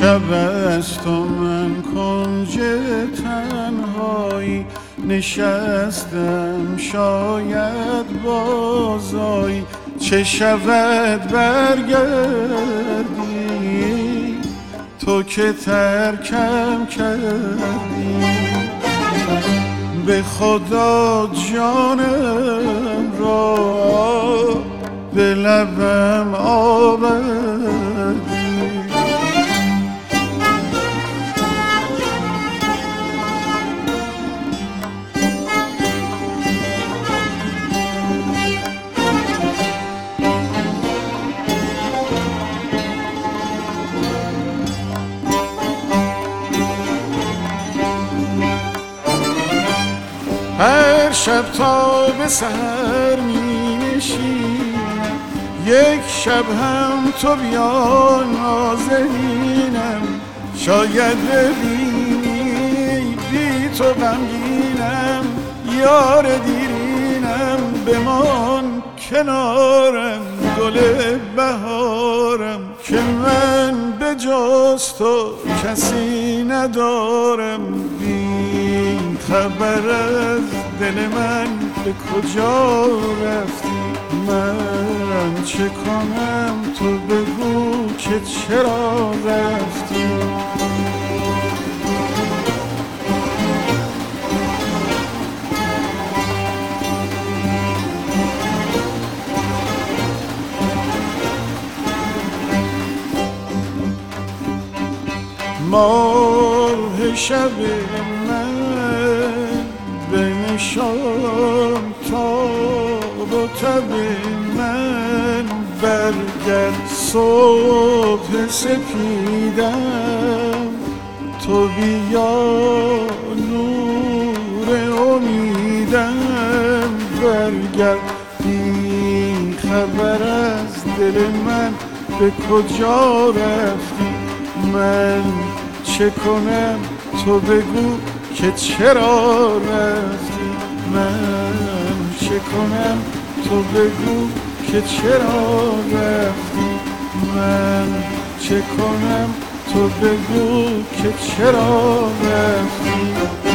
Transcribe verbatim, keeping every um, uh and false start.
شب است و من کنج تنهایی نشستم، شاید بازایی. چه شود برگردی تو که ترکم کردی، به خدا جانم را به لبم آوردی. هر شب تا به سحر می نشینم، یک شب هم تو بیا نازنینم. شاید ببینی بی تو غمگینم، یار دیرینم. بمان کنارم گل بهارم، که من به جز تو کسی ندارم. بی خبر از دل من به کجا رفتی، من چه کنم تو بگو که چرا رفتی. ماه شب من بنشان تاب و تب من، برگرد صبح سپیدم. تو بیا نور امیدم، برگرد. بی خبر از دل من به کجا رفتی، من چه کنم تو بگو که چرا رفتی. من چه کنم تو بگو که چرا رفتی. من چه کنم تو بگو که چرا رفتی.